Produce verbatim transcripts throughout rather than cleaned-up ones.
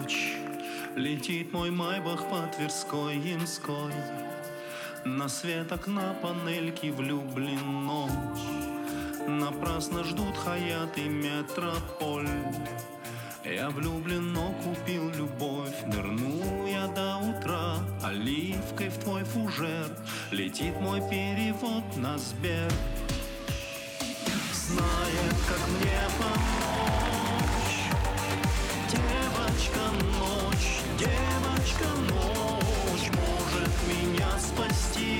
ночь. Летит мой майбах по Тверской, Ямской. На свет окна панельки влюблен ночь. Напрасно ждут Хаят и Метрополь. Я влюблен, но купил любовь. Нырну я до утра оливкой в твой фужер. Летит мой перевод на Сбер. Знает, как мне помочь. Девочка, ночь, девочка, ночь может меня спасти.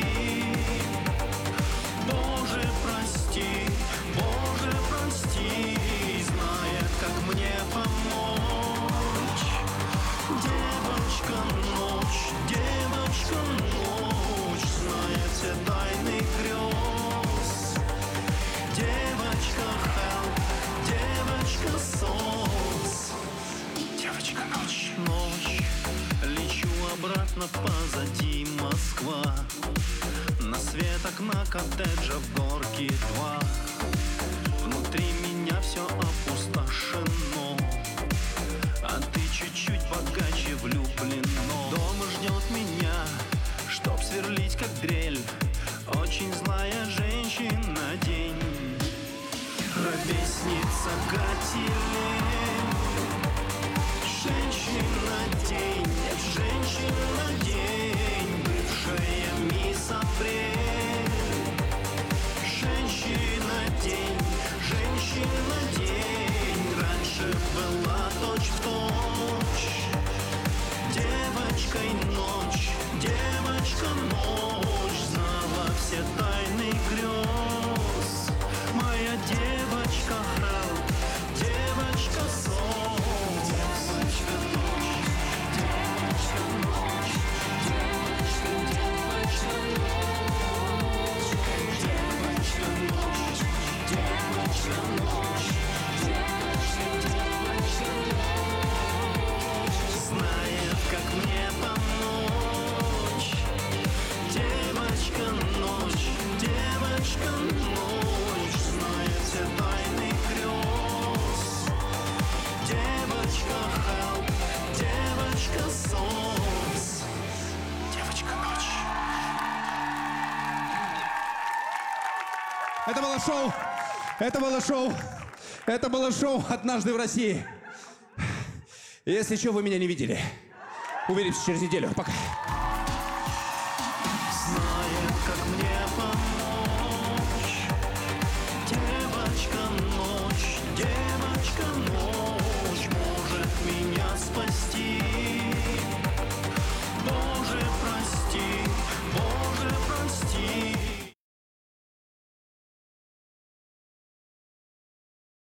Боже, прости, Боже, прости. Знает, как мне помочь. Девочка, ночь, девочка, ночь знает все тайны грез. Девочка, help, девочка, сос. Девочка, ночь, ночь. Лечу обратно, позади Москва. На свет окна коттеджа в горке два. Внутри меня все опустошено, а ты чуть-чуть богаче влюблено. Дома ждет меня, чтоб сверлить как дрель, очень злая женщина день. Ровесница Катилень. Женщина день, нет, женщина день. Бывшая мисс Апрель. Женщина день, женщина день. Раньше была точь в точь девочкой ночь, девочка ночь знала все тайны грез. Моя девочка храп, девочка сон. Девочка ночь, девочка ночь, девочка, девочка ночь, девочка ночь, девочка ночь, девочка, девочка ночь. Знает, как мне помочь. Девочка ночь, девочка ночь знает все тайны грез. Девочка help, девочка сос. Девочка ночь. Это было шоу. Это было шоу. Это было шоу «Однажды в России». Если что, вы меня не видели. Увидимся через неделю. Пока.